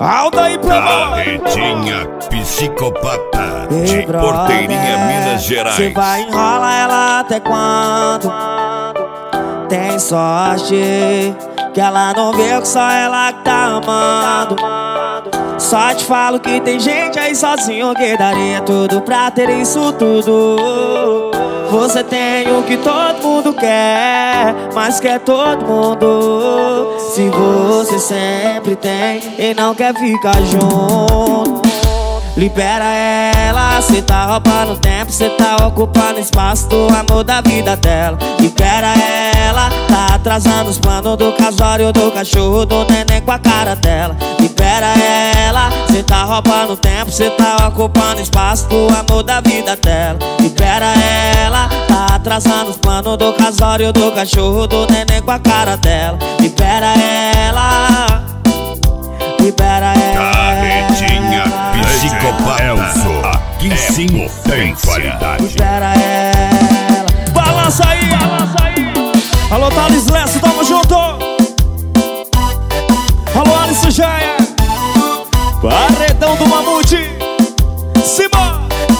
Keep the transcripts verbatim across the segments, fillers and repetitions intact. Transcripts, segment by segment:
Aldair Playboy. Carretinha psicopata Ei, de brother, Porteirinha, Minas Gerais. cê vai enrolar ela até quando? Tem sorte que ela não vê que só ela que tá amando. Só te falo que tem gente aí sozinho que daria tudo pra ter isso tudo. Você tem o que todo mundo quer, mas quer todo mundo. Se você sempre tem e não quer ficar junto, libera ela, cê tá roubando tempo, cê tá ocupando espaço do amor da vida dela. Libera ela, tá atrasando os planos do casório, do cachorro, do neném com a cara dela. Libera ela, cê tá roubando tempo, cê tá ocupando espaço do amor da vida dela. Libera ela, tá atrasando os planos do casório, do cachorro, do neném com a cara dela. Libera ela, libera ela. Carretinha psicopata, Elzo, aqui é sim tem qualidade. Libera ela. Balança aí, balança aí. Alô, Thales Lessa, tamo junto. Alô, Alisson Jaia. Paredão do Mamute. Simba.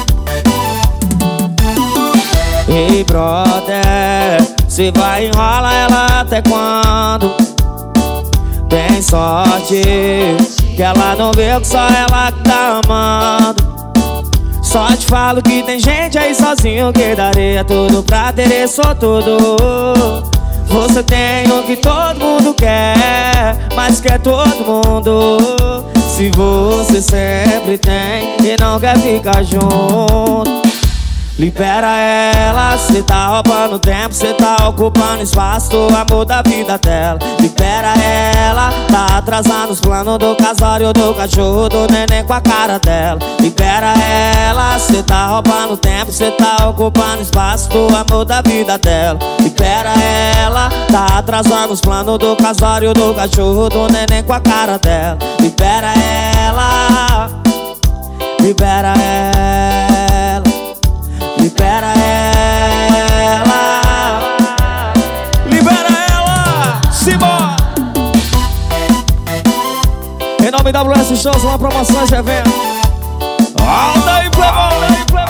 Ei, brother, cê vai enrolar ela até quando? Tem sorte que ela não vê que só ela que tá amando. Só te falo que tem gente aí sozinho que daria tudo pra ter isso tudo. Você tem o que todo mundo quer, mas quer todo mundo. Se você sempre tem e não quer ficar junto, libera ela, cê tá roubando tempo, cê tá ocupando espaço do amor da vida dela. Libera ela, tá atrasando os planos do casório, do cachorro, do neném com a cara dela. Libera ela, cê tá roubando tempo, cê tá ocupando espaço do amor da vida dela. Libera ela, tá atrasando os planos do casório, do cachorro, do neném com a cara dela. Libera ela, libera ela, libera ela, Libera ela. Simba. Em nome da W S Shows, uma promoção de evento. Aldair Playboy.